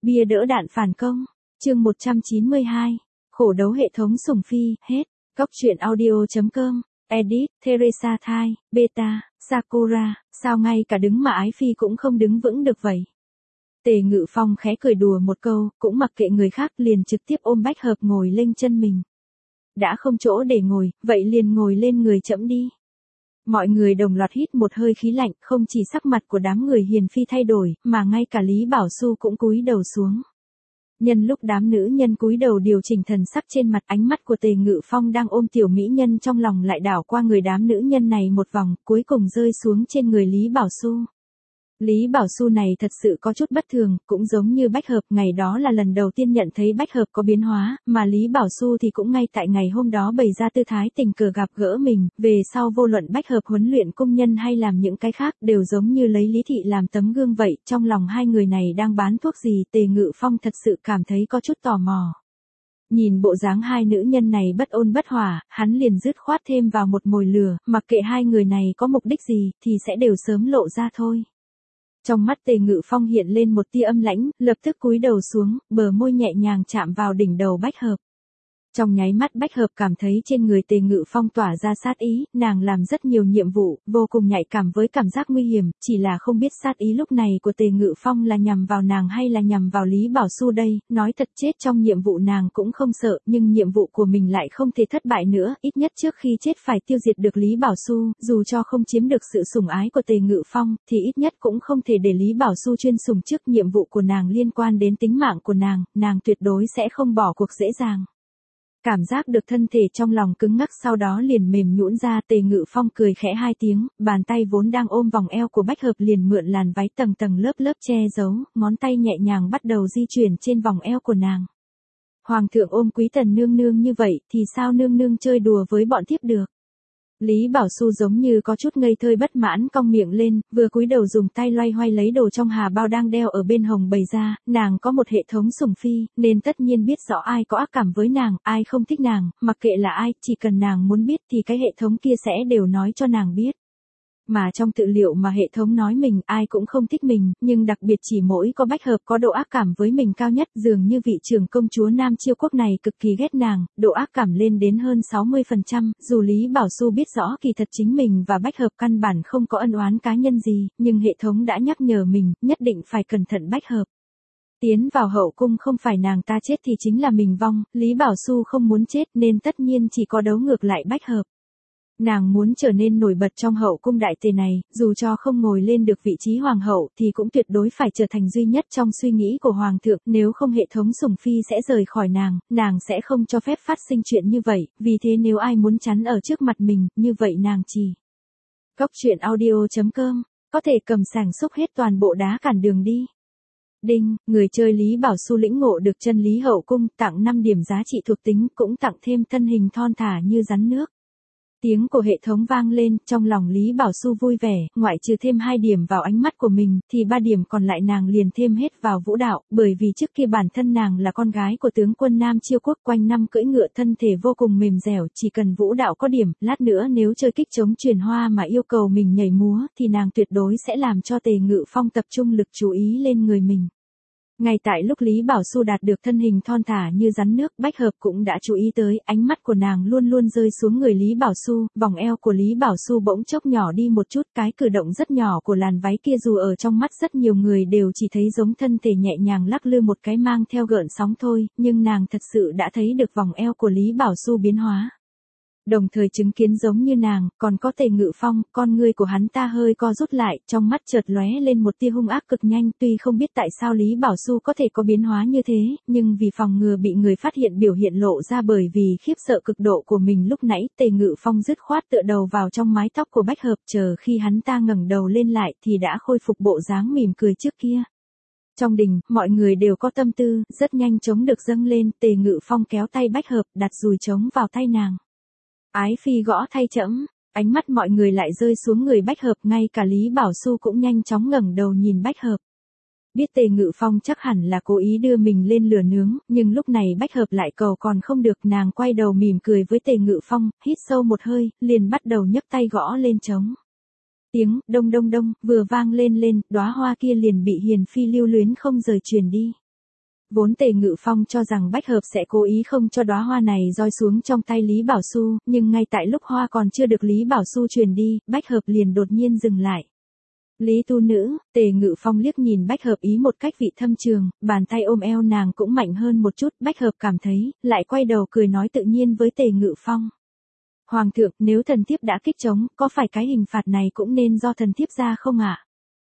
Bia đỡ đạn phản công. Chương 192. Khổ đấu hệ thống sủng phi, hết. Góc truyện audio.com. Edit, Teresa Thai, Beta, Sakura, sao ngay cả đứng mà ái phi cũng không đứng vững được vậy. Tề Ngự Phong khẽ cười đùa một câu, cũng mặc kệ người khác liền trực tiếp ôm Bách Hợp ngồi lên chân mình. Đã không chỗ để ngồi, vậy liền ngồi lên người chẫm đi. Mọi người đồng loạt hít một hơi khí lạnh, không chỉ sắc mặt của đám người hiền phi thay đổi, mà ngay cả Lý Bảo Xu cũng cúi đầu xuống. Nhân lúc đám nữ nhân cúi đầu điều chỉnh thần sắc trên mặt, ánh mắt của Tề Ngự Phong đang ôm tiểu mỹ nhân trong lòng lại đảo qua người đám nữ nhân này một vòng, cuối cùng rơi xuống trên người Lý Bảo Xu. Lý Bảo Xu này thật sự có chút bất thường, cũng giống như Bách Hợp, ngày đó là lần đầu tiên nhận thấy Bách Hợp có biến hóa, mà Lý Bảo Xu thì cũng ngay tại ngày hôm đó bày ra tư thái tình cờ gặp gỡ mình, về sau vô luận Bách Hợp huấn luyện công nhân hay làm những cái khác đều giống như lấy Lý Thị làm tấm gương vậy, trong lòng hai người này đang bán thuốc gì, Tề Ngự Phong thật sự cảm thấy có chút tò mò. Nhìn bộ dáng hai nữ nhân này bất ôn bất hòa, hắn liền dứt khoát thêm vào một mồi lửa, mặc kệ hai người này có mục đích gì thì sẽ đều sớm lộ ra thôi. Trong mắt Tề Ngự Phong hiện lên một tia âm lãnh, lập tức cúi đầu xuống, bờ môi nhẹ nhàng chạm vào đỉnh đầu Bách Hợp. Trong nháy mắt Bách Hợp cảm thấy trên người Tề Ngự Phong tỏa ra sát ý, nàng làm rất nhiều nhiệm vụ, vô cùng nhạy cảm với cảm giác nguy hiểm, chỉ là không biết sát ý lúc này của Tề Ngự Phong là nhằm vào nàng hay là nhằm vào Lý Bảo Xu đây, nói thật chết trong nhiệm vụ nàng cũng không sợ, nhưng nhiệm vụ của mình lại không thể thất bại nữa, ít nhất trước khi chết phải tiêu diệt được Lý Bảo Xu, dù cho không chiếm được sự sủng ái của Tề Ngự Phong, thì ít nhất cũng không thể để Lý Bảo Xu chuyên sủng trước, nhiệm vụ của nàng liên quan đến tính mạng của nàng tuyệt đối sẽ không bỏ cuộc dễ dàng. Cảm giác được thân thể trong lòng cứng ngắc sau đó liền mềm nhũn ra, Tề Ngự Phong cười khẽ hai tiếng, bàn tay vốn đang ôm vòng eo của Bách Hợp liền mượn làn váy tầng tầng lớp lớp che giấu, ngón tay nhẹ nhàng bắt đầu di chuyển trên vòng eo của nàng. Hoàng thượng ôm quý tần nương nương như vậy thì sao nương nương chơi đùa với bọn thiếp được. Lý Bảo Xu giống như có chút ngây thơ bất mãn cong miệng lên, vừa cúi đầu dùng tay loay hoay lấy đồ trong hà bao đang đeo ở bên hồng bày ra, nàng có một hệ thống sủng phi, nên tất nhiên biết rõ ai có ác cảm với nàng, ai không thích nàng, mặc kệ là ai, chỉ cần nàng muốn biết thì cái hệ thống kia sẽ đều nói cho nàng biết. Mà trong tự liệu mà hệ thống nói mình ai cũng không thích mình, nhưng đặc biệt chỉ mỗi có Bách Hợp có độ ác cảm với mình cao nhất, dường như vị trưởng công chúa Nam Chiêu Quốc này cực kỳ ghét nàng, độ ác cảm lên đến hơn 60%, dù Lý Bảo Xu biết rõ kỳ thật chính mình và Bách Hợp căn bản không có ân oán cá nhân gì, nhưng hệ thống đã nhắc nhở mình, nhất định phải cẩn thận Bách Hợp. Tiến vào hậu cung không phải nàng ta chết thì chính là mình vong, Lý Bảo Xu không muốn chết nên tất nhiên chỉ có đấu ngược lại Bách Hợp. Nàng muốn trở nên nổi bật trong hậu cung đại tề này, dù cho không ngồi lên được vị trí hoàng hậu thì cũng tuyệt đối phải trở thành duy nhất trong suy nghĩ của hoàng thượng, nếu không hệ thống sủng phi sẽ rời khỏi nàng sẽ không cho phép phát sinh chuyện như vậy, vì thế nếu ai muốn chắn ở trước mặt mình, như vậy nàng chỉ. Góc truyện audio.com, có thể cầm sàng xúc hết toàn bộ đá cản đường đi. Đinh, người chơi Lý Bảo Xu lĩnh ngộ được chân lý hậu cung, tặng 5 điểm giá trị thuộc tính, cũng tặng thêm thân hình thon thả như rắn nước. Tiếng của hệ thống vang lên, trong lòng Lý Bảo Xu vui vẻ, ngoại trừ thêm 2 điểm vào ánh mắt của mình, thì 3 điểm còn lại nàng liền thêm hết vào vũ đạo, bởi vì trước kia bản thân nàng là con gái của tướng quân Nam Chiêu Quốc, quanh năm cưỡi ngựa thân thể vô cùng mềm dẻo, chỉ cần vũ đạo có điểm, lát nữa nếu chơi kích chống truyền hoa mà yêu cầu mình nhảy múa, thì nàng tuyệt đối sẽ làm cho Tề Ngự Phong tập trung lực chú ý lên người mình. Ngay tại lúc Lý Bảo Xu đạt được thân hình thon thả như rắn nước, Bách Hợp cũng đã chú ý tới, ánh mắt của nàng luôn luôn rơi xuống người Lý Bảo Xu, vòng eo của Lý Bảo Xu bỗng chốc nhỏ đi một chút, cái cử động rất nhỏ của làn váy kia dù ở trong mắt rất nhiều người đều chỉ thấy giống thân thể nhẹ nhàng lắc lư một cái mang theo gợn sóng thôi, nhưng nàng thật sự đã thấy được vòng eo của Lý Bảo Xu biến hóa. Đồng thời chứng kiến giống như nàng, còn có Tề Ngự Phong, con ngươi của hắn ta hơi co rút lại, trong mắt chợt lóe lên một tia hung ác cực nhanh, tuy không biết tại sao Lý Bảo Xu có thể có biến hóa như thế, nhưng vì phòng ngừa bị người phát hiện biểu hiện lộ ra bởi vì khiếp sợ cực độ của mình lúc nãy, Tề Ngự Phong dứt khoát tựa đầu vào trong mái tóc của Bách Hợp, chờ khi hắn ta ngẩng đầu lên lại thì đã khôi phục bộ dáng mỉm cười trước kia. Trong đình, mọi người đều có tâm tư, rất nhanh trống được dâng lên, Tề Ngự Phong kéo tay Bách Hợp, đặt dùi trống vào tay nàng. Ái phi gõ thay trẫm, ánh mắt mọi người lại rơi xuống người Bách Hợp, ngay cả Lý Bảo Xu cũng nhanh chóng ngẩng đầu nhìn Bách Hợp. Biết Tề Ngự Phong chắc hẳn là cố ý đưa mình lên lửa nướng, nhưng lúc này Bách Hợp lại cầu còn không được, nàng quay đầu mỉm cười với Tề Ngự Phong, hít sâu một hơi, liền bắt đầu nhấc tay gõ lên trống. Tiếng đông đông đông vừa vang lên, đóa hoa kia liền bị hiền phi lưu luyến không rời truyền đi. Vốn Tề Ngự Phong cho rằng Bách Hợp sẽ cố ý không cho đóa hoa này rơi xuống trong tay Lý Bảo Xu, nhưng ngay tại lúc hoa còn chưa được Lý Bảo Xu truyền đi, Bách Hợp liền đột nhiên dừng lại. Lý tu nữ, Tề Ngự Phong liếc nhìn Bách Hợp ý một cách vị thâm trường, bàn tay ôm eo nàng cũng mạnh hơn một chút, Bách Hợp cảm thấy, lại quay đầu cười nói tự nhiên với Tề Ngự Phong. Hoàng thượng, nếu thần thiếp đã kích trống, có phải cái hình phạt này cũng nên do thần thiếp ra không ạ?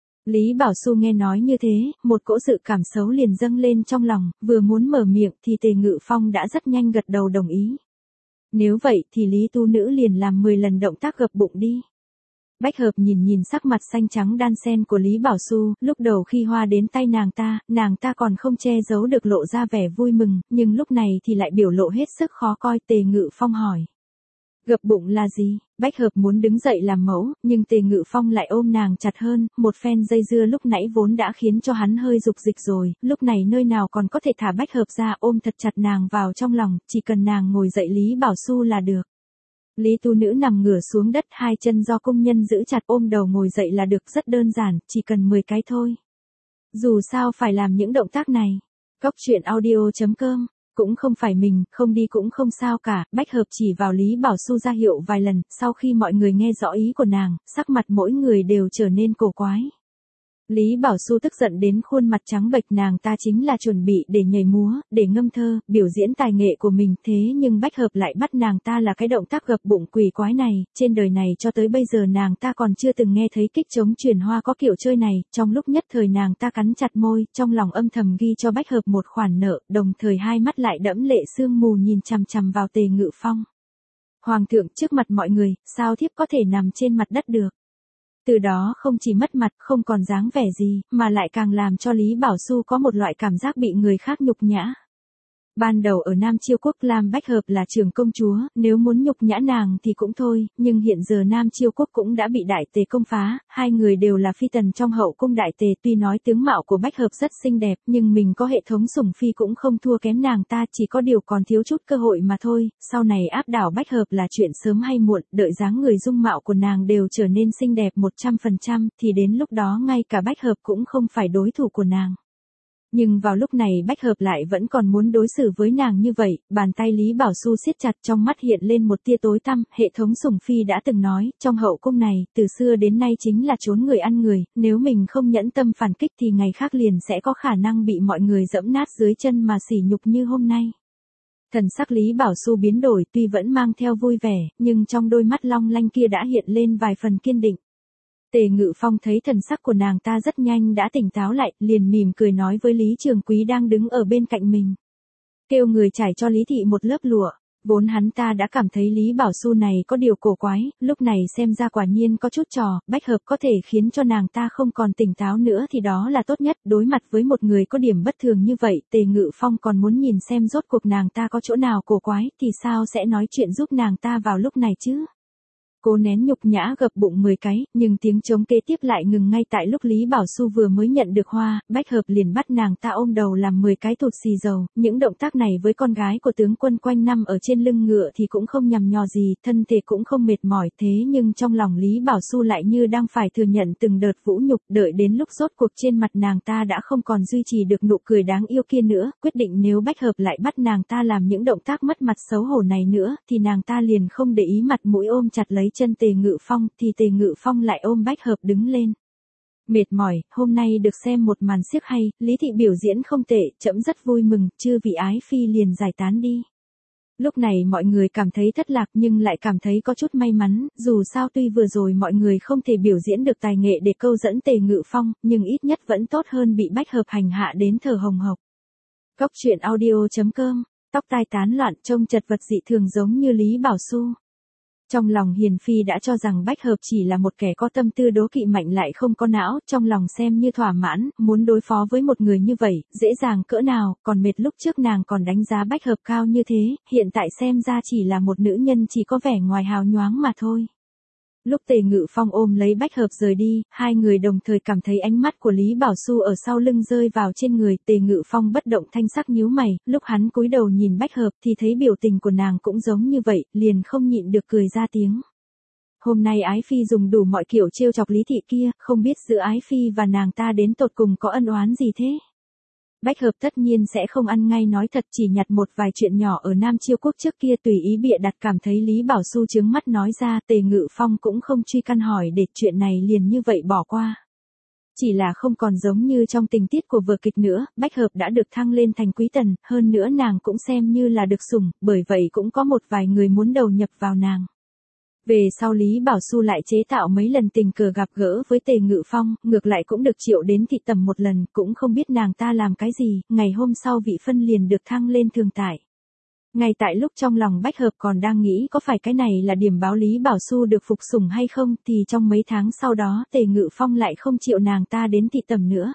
Lý Bảo Xu nghe nói như thế, một cỗ dự cảm xấu liền dâng lên trong lòng, vừa muốn mở miệng thì Tề Ngự Phong đã rất nhanh gật đầu đồng ý. Nếu vậy thì Lý tu nữ liền làm 10 lần động tác gập bụng đi. Bách Hợp nhìn sắc mặt xanh trắng đan sen của Lý Bảo Xu, lúc đầu khi hoa đến tay nàng ta còn không che giấu được lộ ra vẻ vui mừng, nhưng lúc này thì lại biểu lộ hết sức khó coi. Tề Ngự Phong hỏi. Gập bụng là gì? Bách Hợp muốn đứng dậy làm mẫu, nhưng Tề Ngự Phong lại ôm nàng chặt hơn, một phen dây dưa lúc nãy vốn đã khiến cho hắn hơi dục dịch rồi, lúc này nơi nào còn có thể thả Bách Hợp ra, ôm thật chặt nàng vào trong lòng, chỉ cần nàng ngồi dậy Lý Bảo Xu là được. Lý tu nữ nằm ngửa xuống đất, hai chân do công nhân giữ chặt, ôm đầu ngồi dậy là được, rất đơn giản, chỉ cần 10 cái thôi. Dù sao phải làm những động tác này. Cóc truyện audio.com. Cũng không phải mình, không đi cũng không sao cả, Bách Hợp chỉ vào Lý Bảo Xu ra hiệu vài lần, sau khi mọi người nghe rõ ý của nàng, sắc mặt mỗi người đều trở nên cổ quái. Lý Bảo Xu tức giận đến khuôn mặt trắng bệch, nàng ta chính là chuẩn bị để nhảy múa, để ngâm thơ, biểu diễn tài nghệ của mình, thế nhưng Bách Hợp lại bắt nàng ta là cái động tác gập bụng quỷ quái này, trên đời này cho tới bây giờ nàng ta còn chưa từng nghe thấy kích trống truyền hoa có kiểu chơi này, trong lúc nhất thời nàng ta cắn chặt môi, trong lòng âm thầm ghi cho Bách Hợp một khoản nợ, đồng thời hai mắt lại đẫm lệ sương mù nhìn chằm chằm vào Tề Ngự Phong. Hoàng thượng, trước mặt mọi người, sao thiếp có thể nằm trên mặt đất được? Từ đó không chỉ mất mặt, không còn dáng vẻ gì, mà lại càng làm cho Lý Bảo Xu có một loại cảm giác bị người khác nhục nhã. Ban đầu ở Nam Chiêu Quốc Lam Bách Hợp là trưởng công chúa, nếu muốn nhục nhã nàng thì cũng thôi, nhưng hiện giờ Nam Chiêu Quốc cũng đã bị Đại Tề công phá, hai người đều là phi tần trong hậu cung Đại Tề, tuy nói tướng mạo của Bách Hợp rất xinh đẹp, nhưng mình có hệ thống sủng phi cũng không thua kém nàng ta, chỉ có điều còn thiếu chút cơ hội mà thôi, sau này áp đảo Bách Hợp là chuyện sớm hay muộn, đợi dáng người dung mạo của nàng đều trở nên xinh đẹp 100%, thì đến lúc đó ngay cả Bách Hợp cũng không phải đối thủ của nàng. Nhưng vào lúc này Bách Hợp lại vẫn còn muốn đối xử với nàng như vậy, bàn tay Lý Bảo Xu siết chặt, trong mắt hiện lên một tia tối tăm, hệ thống sủng phi đã từng nói, trong hậu cung này, từ xưa đến nay chính là chốn người ăn người, nếu mình không nhẫn tâm phản kích thì ngày khác liền sẽ có khả năng bị mọi người dẫm nát dưới chân mà sỉ nhục như hôm nay. Thần sắc Lý Bảo Xu biến đổi, tuy vẫn mang theo vui vẻ, nhưng trong đôi mắt long lanh kia đã hiện lên vài phần kiên định. Tề Ngự Phong thấy thần sắc của nàng ta rất nhanh đã tỉnh táo lại, liền mỉm cười nói với Lý Trường Quý đang đứng ở bên cạnh mình. Kêu người trải cho Lý Thị một lớp lụa. Vốn hắn ta đã cảm thấy Lý Bảo Xu này có điều cổ quái, lúc này xem ra quả nhiên có chút trò, Bách Hợp có thể khiến cho nàng ta không còn tỉnh táo nữa thì đó là tốt nhất, đối mặt với một người có điểm bất thường như vậy, Tề Ngự Phong còn muốn nhìn xem rốt cuộc nàng ta có chỗ nào cổ quái, thì sao sẽ nói chuyện giúp nàng ta vào lúc này chứ? Cố nén nhục nhã gập bụng 10 cái, nhưng tiếng trống kế tiếp lại ngừng ngay tại lúc Lý Bảo Xu vừa mới nhận được hoa, Bách Hợp liền bắt nàng ta ôm đầu làm 10 cái tụt xì dầu, những động tác này với con gái của tướng quân quanh năm ở trên lưng ngựa thì cũng không nhằm nhò gì, thân thể cũng không mệt mỏi, thế nhưng trong lòng Lý Bảo Xu lại như đang phải thừa nhận từng đợt vũ nhục, đợi đến lúc rốt cuộc trên mặt nàng ta đã không còn duy trì được nụ cười đáng yêu kia nữa, quyết định nếu Bách Hợp lại bắt nàng ta làm những động tác mất mặt xấu hổ này nữa, thì nàng ta liền không để ý mặt mũi ôm chặt lấy chân Tề Ngự Phong, thì Tề Ngự Phong lại ôm Bách Hợp đứng lên. Mệt mỏi, hôm nay được xem một màn xiếc hay, Lý Thị biểu diễn không tệ, trẫm rất vui mừng, chư vị ái phi liền giải tán đi. Lúc này mọi người cảm thấy thất lạc nhưng lại cảm thấy có chút may mắn, dù sao tuy vừa rồi mọi người không thể biểu diễn được tài nghệ để câu dẫn Tề Ngự Phong, nhưng ít nhất vẫn tốt hơn bị Bách Hợp hành hạ đến thở hồng hộc. Cóc truyện audio.com, tóc tai tán loạn trông chật vật dị thường giống như Lý Bảo Xu. Trong lòng Hiền Phi đã cho rằng Bách Hợp chỉ là một kẻ có tâm tư đố kỵ mạnh lại không có não, trong lòng xem như thỏa mãn, muốn đối phó với một người như vậy, dễ dàng cỡ nào, còn mệt lúc trước nàng còn đánh giá Bách Hợp cao như thế, hiện tại xem ra chỉ là một nữ nhân chỉ có vẻ ngoài hào nhoáng mà thôi. Lúc Tề Ngự Phong ôm lấy Bách Hợp rời đi, hai người đồng thời cảm thấy ánh mắt của Lý Bảo Xu ở sau lưng rơi vào trên người, Tề Ngự Phong bất động thanh sắc nhíu mày, lúc hắn cúi đầu nhìn Bách Hợp thì thấy biểu tình của nàng cũng giống như vậy, liền không nhịn được cười ra tiếng. Hôm nay Ái Phi dùng đủ mọi kiểu trêu chọc Lý Thị kia, không biết giữa Ái Phi và nàng ta đến tột cùng có ân oán gì thế? Bách Hợp tất nhiên sẽ không ăn ngay nói thật, chỉ nhặt một vài chuyện nhỏ ở Nam Chiêu Quốc trước kia tùy ý bịa đặt, cảm thấy Lý Bảo Xu trướng mắt nói ra. Tề Ngự Phong cũng không truy căn hỏi để chuyện này liền như vậy bỏ qua. Chỉ là không còn giống như trong tình tiết của vở kịch nữa, Bách Hợp đã được thăng lên thành quý tần, hơn nữa nàng cũng xem như là được sủng, bởi vậy cũng có một vài người muốn đầu nhập vào nàng. Về sau Lý Bảo Xu lại chế tạo mấy lần tình cờ gặp gỡ với Tề Ngự Phong, ngược lại cũng được triệu đến thị tầm một lần, cũng không biết nàng ta làm cái gì, ngày hôm sau vị phân liền được thăng lên thường tại. Ngay tại lúc trong lòng Bách Hợp còn đang nghĩ có phải cái này là điểm báo Lý Bảo Xu được phục sủng hay không, thì trong mấy tháng sau đó Tề Ngự Phong lại không chịu nàng ta đến thị tầm nữa.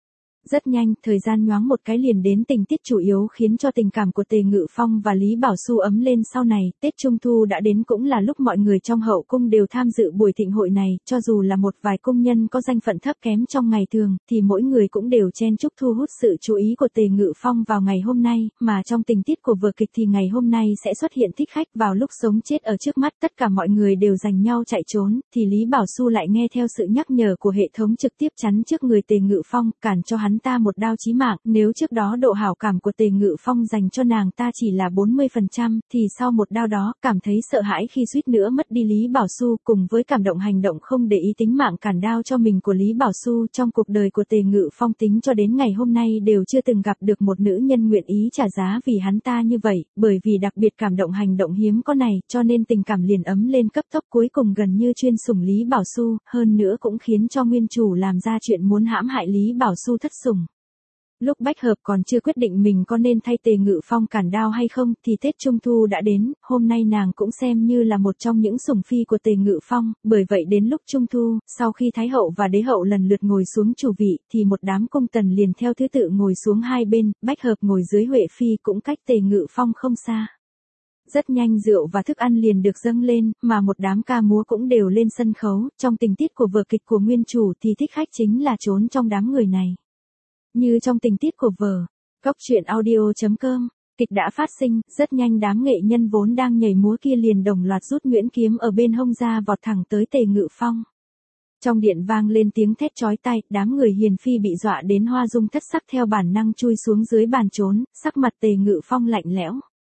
Rất nhanh, thời gian nhoáng một cái liền đến tình tiết chủ yếu khiến cho tình cảm của Tề Ngự Phong và Lý Bảo Xu ấm lên sau này. Tết Trung Thu đã đến, cũng là lúc mọi người trong hậu cung đều tham dự buổi thịnh hội này, cho dù là một vài cung nhân có danh phận thấp kém trong ngày thường, thì mỗi người cũng đều chen chúc thu hút sự chú ý của Tề Ngự Phong vào ngày hôm nay, mà trong tình tiết của vở kịch thì ngày hôm nay sẽ xuất hiện thích khách. Vào lúc sống chết ở trước mắt tất cả mọi người đều giành nhau chạy trốn, thì Lý Bảo Xu lại nghe theo sự nhắc nhở của hệ thống trực tiếp chắn trước người Tề Ngự Phong, cản cho hắn ta một đao chí mạng. Nếu trước đó độ hảo cảm của Tề Ngự Phong dành cho nàng ta chỉ là 40%, thì sau một đao đó, cảm thấy sợ hãi khi suýt nữa mất đi Lý Bảo Xu, cùng với cảm động hành động không để ý tính mạng cản đao cho mình của Lý Bảo Xu, trong cuộc đời của Tề Ngự Phong tính cho đến ngày hôm nay đều chưa từng gặp được một nữ nhân nguyện ý trả giá vì hắn ta như vậy. Bởi vì đặc biệt cảm động hành động hiếm có này, cho nên tình cảm liền ấm lên cấp tốc, cuối cùng gần như chuyên sủng Lý Bảo Xu, hơn nữa cũng khiến cho nguyên chủ làm ra chuyện muốn hãm hại Lý Bảo Xu thất sủng. Lúc Bách Hợp còn chưa quyết định mình có nên thay Tề Ngự Phong cản đao hay không, thì Tết Trung Thu đã đến, hôm nay nàng cũng xem như là một trong những sủng phi của Tề Ngự Phong, bởi vậy đến lúc Trung Thu, sau khi Thái Hậu và Đế Hậu lần lượt ngồi xuống chủ vị, thì một đám cung tần liền theo thứ tự ngồi xuống hai bên, Bách Hợp ngồi dưới Huệ Phi cũng cách Tề Ngự Phong không xa. Rất nhanh rượu và thức ăn liền được dâng lên, mà một đám ca múa cũng đều lên sân khấu. Trong tình tiết của vở kịch của nguyên chủ thì thích khách chính là trốn trong đám người này. Như trong tình tiết của vở, Góc truyện audio.com, kịch đã phát sinh, rất nhanh đám nghệ nhân vốn đang nhảy múa kia liền đồng loạt rút nhuyễn kiếm ở bên hông ra vọt thẳng tới Tề Ngự Phong. Trong điện vang lên tiếng thét chói tai, đám người hiền phi bị dọa đến hoa dung thất sắc theo bản năng chui xuống dưới bàn trốn, sắc mặt Tề Ngự Phong lạnh lẽo.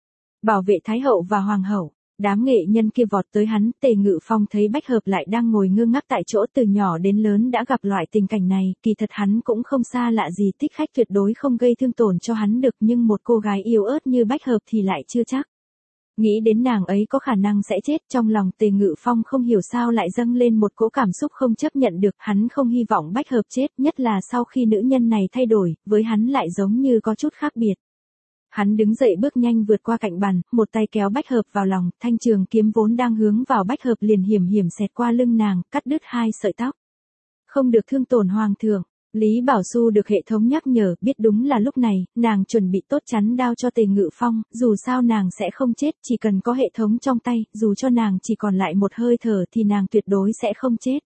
Bảo vệ Thái Hậu và Hoàng Hậu. Đám nghệ nhân kia vọt tới hắn, Tề Ngự Phong thấy Bách Hợp lại đang ngồi ngơ ngác tại chỗ, từ nhỏ đến lớn đã gặp loại tình cảnh này, kỳ thật hắn cũng không xa lạ gì, thích khách tuyệt đối không gây thương tổn cho hắn được, nhưng một cô gái yếu ớt như Bách Hợp thì lại chưa chắc. Nghĩ đến nàng ấy có khả năng sẽ chết, trong lòng Tề Ngự Phong không hiểu sao lại dâng lên một cỗ cảm xúc không chấp nhận được, hắn không hy vọng Bách Hợp chết, nhất là sau khi nữ nhân này thay đổi, với hắn lại giống như có chút khác biệt. Hắn đứng dậy bước nhanh vượt qua cạnh bàn, một tay kéo Bách Hợp vào lòng, thanh trường kiếm vốn đang hướng vào Bách Hợp liền hiểm hiểm xẹt qua lưng nàng, cắt đứt hai sợi tóc. Không được thương tổn hoàng thượng. Lý Bảo Xu được hệ thống nhắc nhở, biết đúng là lúc này, nàng chuẩn bị tốt chắn đao cho Tề Ngự Phong, dù sao nàng sẽ không chết, chỉ cần có hệ thống trong tay, dù cho nàng chỉ còn lại một hơi thở thì nàng tuyệt đối sẽ không chết.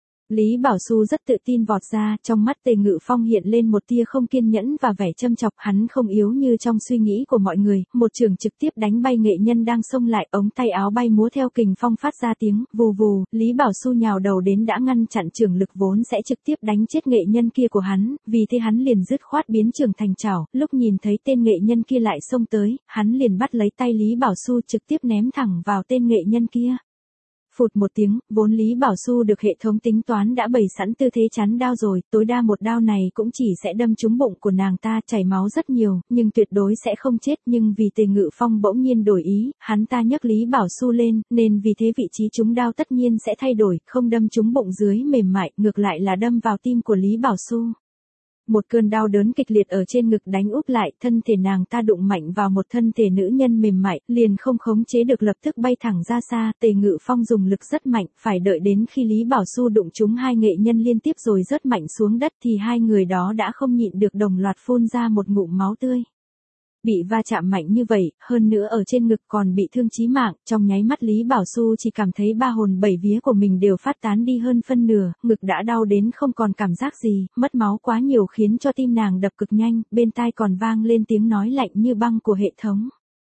Lý Bảo Xu rất tự tin vọt ra, trong mắt Tề Ngự Phong hiện lên một tia không kiên nhẫn và vẻ châm chọc, hắn không yếu như trong suy nghĩ của mọi người, một chưởng trực tiếp đánh bay nghệ nhân đang xông lại, ống tay áo bay múa theo kình phong phát ra tiếng vù vù, Lý Bảo Xu nhào đầu đến đã ngăn chặn chưởng lực vốn sẽ trực tiếp đánh chết nghệ nhân kia của hắn, vì thế hắn liền dứt khoát biến chưởng thành chảo, lúc nhìn thấy tên nghệ nhân kia lại xông tới, hắn liền bắt lấy tay Lý Bảo Xu trực tiếp ném thẳng vào tên nghệ nhân kia. Phụt một tiếng, vốn Lý Bảo Xu được hệ thống tính toán đã bày sẵn tư thế chắn đao rồi, tối đa một đao này cũng chỉ sẽ đâm trúng bụng của nàng ta, chảy máu rất nhiều, nhưng tuyệt đối sẽ không chết, nhưng vì Tề Ngự Phong bỗng nhiên đổi ý, hắn ta nhấc Lý Bảo Xu lên, nên vì thế vị trí trúng đao tất nhiên sẽ thay đổi, không đâm trúng bụng dưới mềm mại, ngược lại là đâm vào tim của Lý Bảo Xu. Một cơn đau đớn kịch liệt ở trên ngực đánh úp lại, thân thể nàng ta đụng mạnh vào một thân thể nữ nhân mềm mại, liền không khống chế được lập tức bay thẳng ra xa, Tề Ngự Phong dùng lực rất mạnh, phải đợi đến khi Lý Bảo Xu đụng trúng hai nghệ nhân liên tiếp rồi rớt mạnh xuống đất thì hai người đó đã không nhịn được đồng loạt phun ra một ngụm máu tươi. Bị va chạm mạnh như vậy, hơn nữa ở trên ngực còn bị thương chí mạng, trong nháy mắt Lý Bảo Xu chỉ cảm thấy ba hồn bảy vía của mình đều phát tán đi hơn phân nửa, ngực đã đau đến không còn cảm giác gì, mất máu quá nhiều khiến cho tim nàng đập cực nhanh, bên tai còn vang lên tiếng nói lạnh như băng của hệ thống.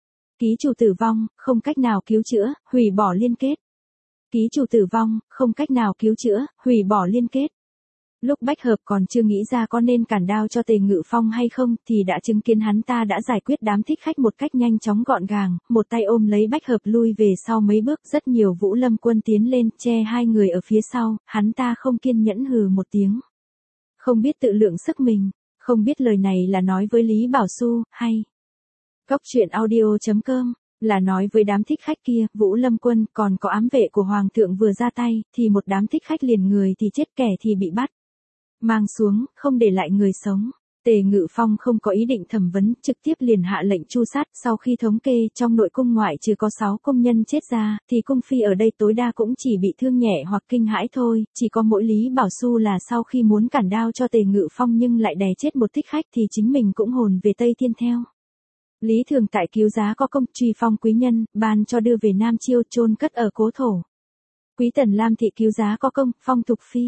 Ký chủ tử vong, không cách nào cứu chữa, hủy bỏ liên kết. Ký chủ tử vong, không cách nào cứu chữa, hủy bỏ liên kết. Lúc Bách Hợp còn chưa nghĩ ra có nên cản đao cho Tề Ngự Phong hay không thì đã chứng kiến hắn ta đã giải quyết đám thích khách một cách nhanh chóng gọn gàng, một tay ôm lấy Bách Hợp lui về sau mấy bước, rất nhiều Vũ Lâm quân tiến lên che hai người ở phía sau, hắn ta không kiên nhẫn hừ một tiếng. Không biết tự lượng sức mình, không biết lời này là nói với Lý Bảo Xu, hay Cốc truyện audio.com, là nói với đám thích khách kia, Vũ Lâm quân còn có ám vệ của Hoàng thượng vừa ra tay, thì một đám thích khách liền người thì chết kẻ thì bị bắt. Mang xuống, không để lại người sống. Tề Ngự Phong không có ý định thẩm vấn, trực tiếp liền hạ lệnh tru sát, sau khi thống kê trong nội cung ngoại trừ có 6 công nhân chết ra, thì cung phi ở đây tối đa cũng chỉ bị thương nhẹ hoặc kinh hãi thôi, chỉ có mỗi Lý Bảo Xu là sau khi muốn cản đao cho Tề Ngự Phong nhưng lại đè chết một thích khách thì chính mình cũng hồn về Tây Thiên theo. Lý Thường Tại cứu giá có công, truy phong quý nhân, ban cho đưa về Nam Chiêu chôn cất ở cố thổ. Quý Tần Lam Thị cứu giá có công, phong Thục Phi.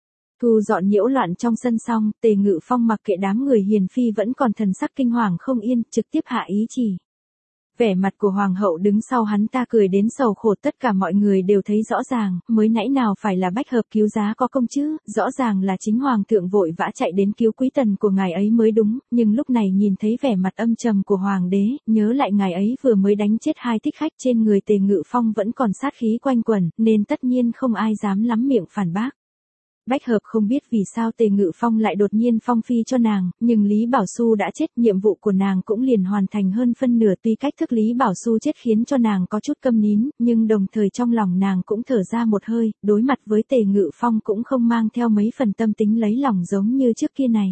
Thu dọn nhiễu loạn trong sân xong, Tề Ngự Phong mặc kệ đám người hiền phi vẫn còn thần sắc kinh hoàng không yên, trực tiếp hạ ý chỉ. Vẻ mặt của hoàng hậu đứng sau hắn ta cười đến sầu khổ, tất cả mọi người đều thấy rõ ràng, mới nãy nào phải là Bách Hợp cứu giá có công chứ, rõ ràng là chính hoàng thượng vội vã chạy đến cứu quý tần của ngài ấy mới đúng, nhưng lúc này nhìn thấy vẻ mặt âm trầm của hoàng đế, nhớ lại ngài ấy vừa mới đánh chết 2 thích khách, trên người Tề Ngự Phong vẫn còn sát khí quanh quẩn, nên tất nhiên không ai dám lắm miệng phản bác. Bách Hợp không biết vì sao Tề Ngự Phong lại đột nhiên phong phi cho nàng, nhưng Lý Bảo Xu đã chết, nhiệm vụ của nàng cũng liền hoàn thành hơn phân nửa, tuy cách thức Lý Bảo Xu chết khiến cho nàng có chút câm nín, nhưng đồng thời trong lòng nàng cũng thở ra một hơi, đối mặt với Tề Ngự Phong cũng không mang theo mấy phần tâm tính lấy lòng giống như trước kia này.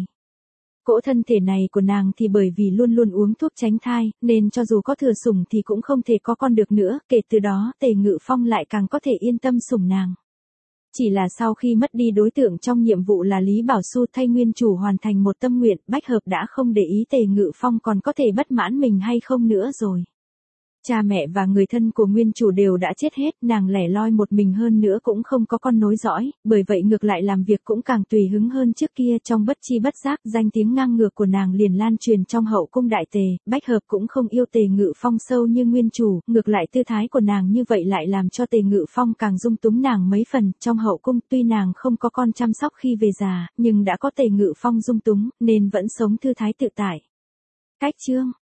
Cỗ thân thể này của nàng thì bởi vì luôn luôn uống thuốc tránh thai, nên cho dù có thừa sủng thì cũng không thể có con được nữa, kể từ đó Tề Ngự Phong lại càng có thể yên tâm sủng nàng. Chỉ là sau khi mất đi đối tượng trong nhiệm vụ là Lý Bảo Xu thay nguyên chủ hoàn thành một tâm nguyện, Bách Hợp đã không để ý Tề Ngự Phong còn có thể bất mãn mình hay không nữa rồi. Cha mẹ và người thân của nguyên chủ đều đã chết hết, nàng lẻ loi một mình hơn nữa cũng không có con nối dõi, bởi vậy ngược lại làm việc cũng càng tùy hứng hơn trước kia, trong bất chi bất giác danh tiếng ngang ngược của nàng liền lan truyền trong hậu cung đại tề. Bách Hợp cũng không yêu Tề Ngự Phong sâu như nguyên chủ, ngược lại tư thái của nàng như vậy lại làm cho Tề Ngự Phong càng dung túng nàng mấy phần. Trong hậu cung tuy nàng không có con chăm sóc khi về già, nhưng đã có Tề Ngự Phong dung túng, nên vẫn sống thư thái tự tại. Cách chương